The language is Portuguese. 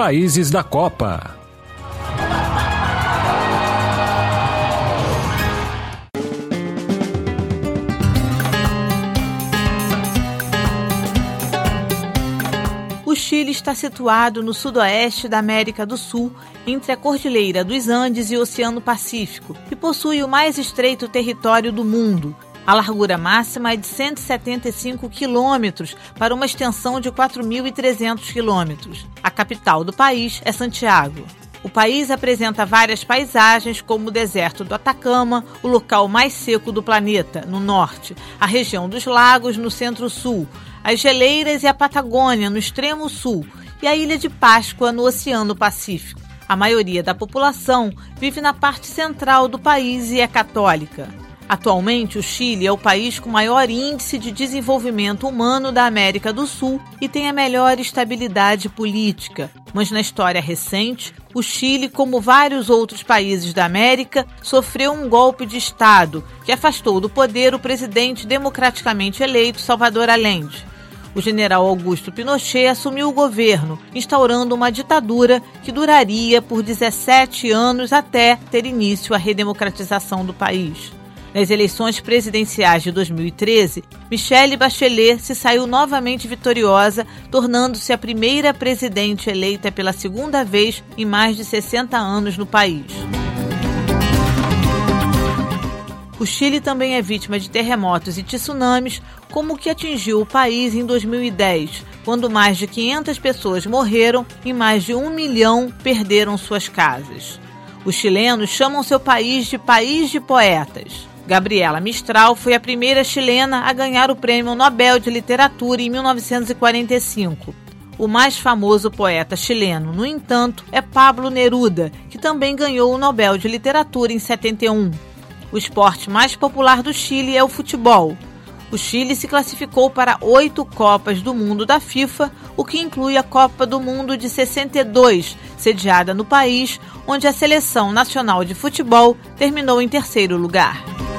países da Copa. O Chile está situado no sudoeste da América do Sul, entre a Cordilheira dos Andes e o Oceano Pacífico, e possui o mais estreito território do mundo. A largura máxima é de 175 quilômetros para uma extensão de 4.300 quilômetros. A capital do país é Santiago. O país apresenta várias paisagens, como o deserto do Atacama, o local mais seco do planeta, no norte, a região dos lagos, no centro-sul, as geleiras e a Patagônia, no extremo sul, e a Ilha de Páscoa, no Oceano Pacífico. A maioria da população vive na parte central do país e é católica. Atualmente, o Chile é o país com maior índice de desenvolvimento humano da América do Sul e tem a melhor estabilidade política. Mas na história recente, o Chile, como vários outros países da América, sofreu um golpe de Estado que afastou do poder o presidente democraticamente eleito Salvador Allende. O general Augusto Pinochet assumiu o governo, instaurando uma ditadura que duraria por 17 anos até ter início a redemocratização do país. Nas eleições presidenciais de 2013, Michelle Bachelet se saiu novamente vitoriosa, tornando-se a primeira presidente eleita pela segunda vez em mais de 60 anos no país. O Chile também é vítima de terremotos e tsunamis, como o que atingiu o país em 2010, quando mais de 500 pessoas morreram e mais de 1 milhão perderam suas casas. Os chilenos chamam seu país de poetas. Gabriela Mistral foi a primeira chilena a ganhar o Prêmio Nobel de Literatura em 1945. O mais famoso poeta chileno, no entanto, é Pablo Neruda, que também ganhou o Nobel de Literatura em 71. O esporte mais popular do Chile é o futebol. O Chile se classificou para 8 Copas do Mundo da FIFA, o que inclui a Copa do Mundo de 62, sediada no país, onde a Seleção Nacional de Futebol terminou em terceiro lugar.